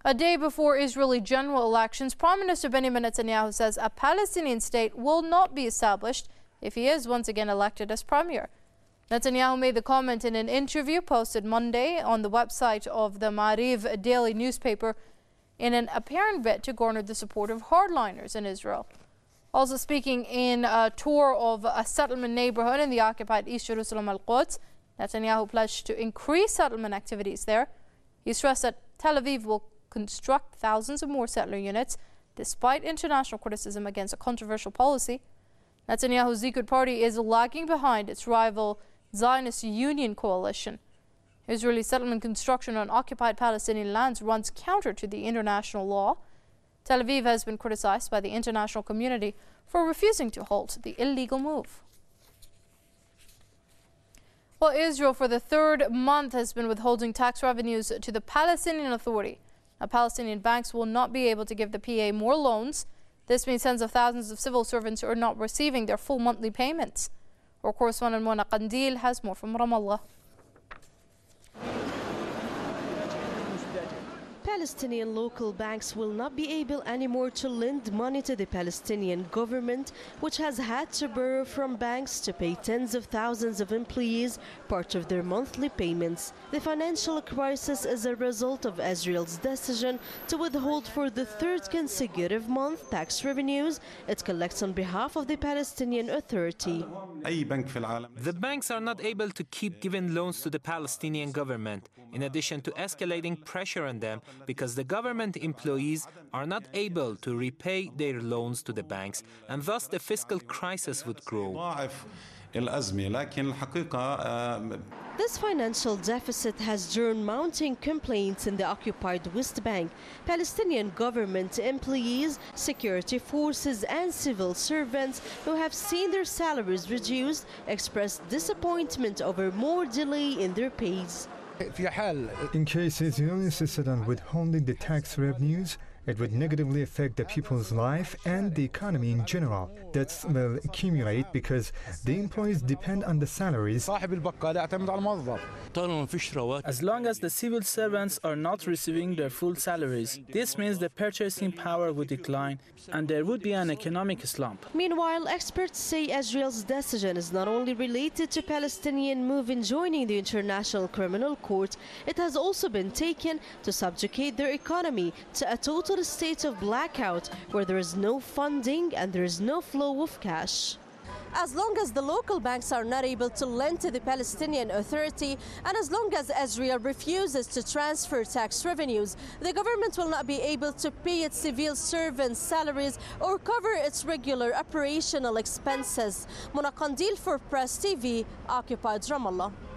A day before Israeli general elections, Prime Minister Benjamin Netanyahu says a Palestinian state will not be established if he is once again elected as premier. Netanyahu made the comment in an interview posted Monday on the website of the Ma'ariv daily newspaper in an apparent bid to garner the support of hardliners in Israel. Also speaking in a tour of a settlement neighborhood in the occupied East Jerusalem Al-Quds, Netanyahu pledged to increase settlement activities there. He stressed that Tel Aviv will construct thousands of more settler units, despite international criticism against a controversial policy. Netanyahu's Likud party is lagging behind its rival Zionist Union coalition. Israeli settlement construction on occupied Palestinian lands runs counter to the international law. Tel Aviv has been criticized by the international community for refusing to halt the illegal move. Well, Israel for the third month has been withholding tax revenues to the Palestinian Authority. Now, Palestinian banks will not be able to give the PA more loans. This means tens of thousands of civil servants are not receiving their full monthly payments. Our correspondent Mona Qandil has more from Ramallah. Palestinian local banks will not be able anymore to lend money to the Palestinian government, which has had to borrow from banks to pay tens of thousands of employees part of their monthly payments. The financial crisis is a result of Israel's decision to withhold for the third consecutive month tax revenues it collects on behalf of the Palestinian Authority. The banks are not able to keep giving loans to the Palestinian government, in addition to escalating pressure on them because the government employees are not able to repay their loans to the banks, and thus the fiscal crisis would grow. This financial deficit has drawn mounting complaints in the occupied West Bank. Palestinian government employees, security forces and civil servants who have seen their salaries reduced expressed disappointment over more delay in their pays. In case Israel insisted on withholding the tax revenues, it would negatively affect the people's life and the economy in general. Debts will accumulate because the employees depend on the salaries. As long as the civil servants are not receiving their full salaries, this means the purchasing power would decline and there would be an economic slump. Meanwhile, experts say Israel's decision is not only related to Palestinian move in joining the International Criminal Court, it has also been taken to subjugate their economy to a total state of blackout where there is no funding and there is no flow of cash. As long as the local banks are not able to lend to the Palestinian Authority, and as long as Israel refuses to transfer tax revenues, the government will not be able to pay its civil servants' salaries or cover its regular operational expenses. Mona Qandil for Press TV, occupied Ramallah.